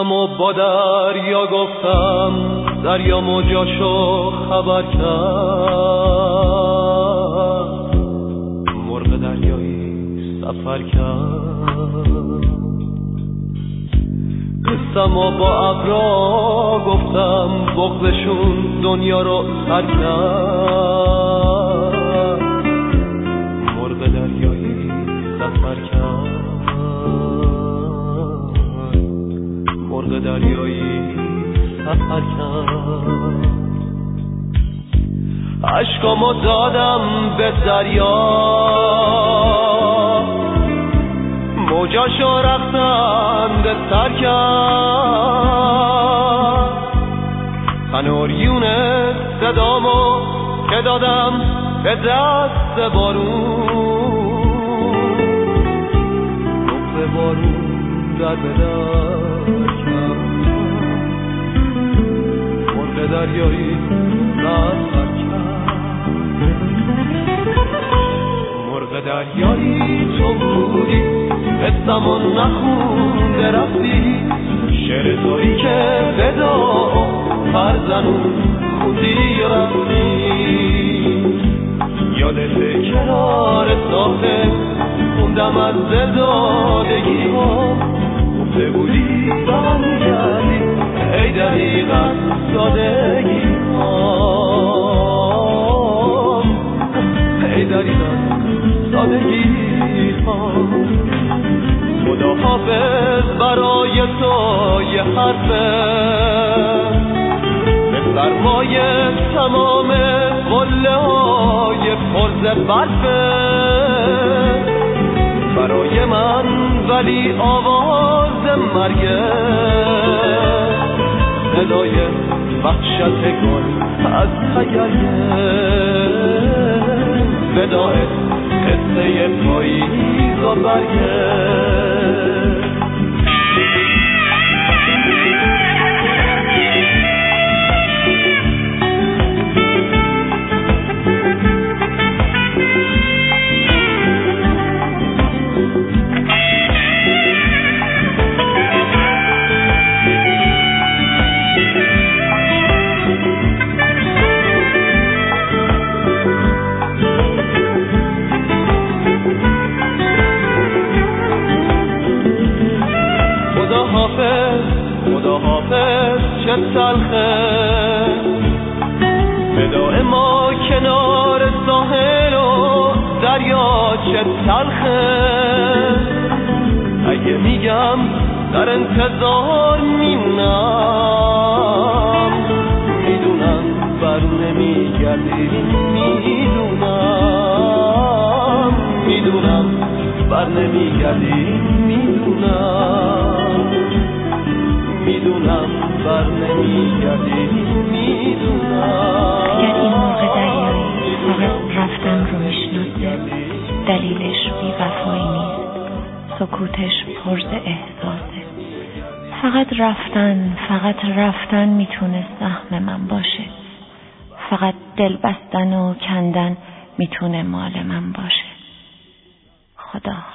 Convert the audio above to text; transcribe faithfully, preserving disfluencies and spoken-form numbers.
رفتم و با دریا گفتم، دریا موجاشو خبر کرد، مرغ دریایی سفر کرد. قصم و با ابرا گفتم، بغضشون دنیا رو سر کرد، مرغ دریایی سفر کرد، مرغ دریایی سفر کرد. عشقامو دادم به دریا، موجاشو رفتند سر کرد. تنوریون صدامو که دادم به دست بارون، نقل بارون در بدر کرد، مرغ دریایی سفر کرد. مرغ دریایی تو بودی، قصمون نخونده رفتی، شعر تویی که بدا فرزنون خوندی و رفتی. یادت کنار ساحل خوندم از دل دادگی ها، گفته بودی برگردی ای دقیقا سادگی ها، ای دقیقا سادگی ها. خدا حافظ برای تو یه حرفه، به سرمای تمام قله های پرز برفه. برای من ولی آواز مرگه، صدای وحشت گل از تگریه، وداع قصه پاییز و برگه. خدا حافظ چه تلخه، وداع ما کنار ساحل و دریا چه تلخه. اگه میگم در انتظار میمونم، میدونم بر نمیگردی، میدونم میدونم بر نمیگردی، میدونم میدونم بر نمیگردی، میدونم. اگر این مرغ دریایی فقط رفتن رو میشناسه، دلیلش بی وفایی نیست، سکوتش پرز احساسه. فقط رفتن فقط رفتن میتونه سهم من باشه، فقط دل بستن و کندن میتونه مال من باشه. خدا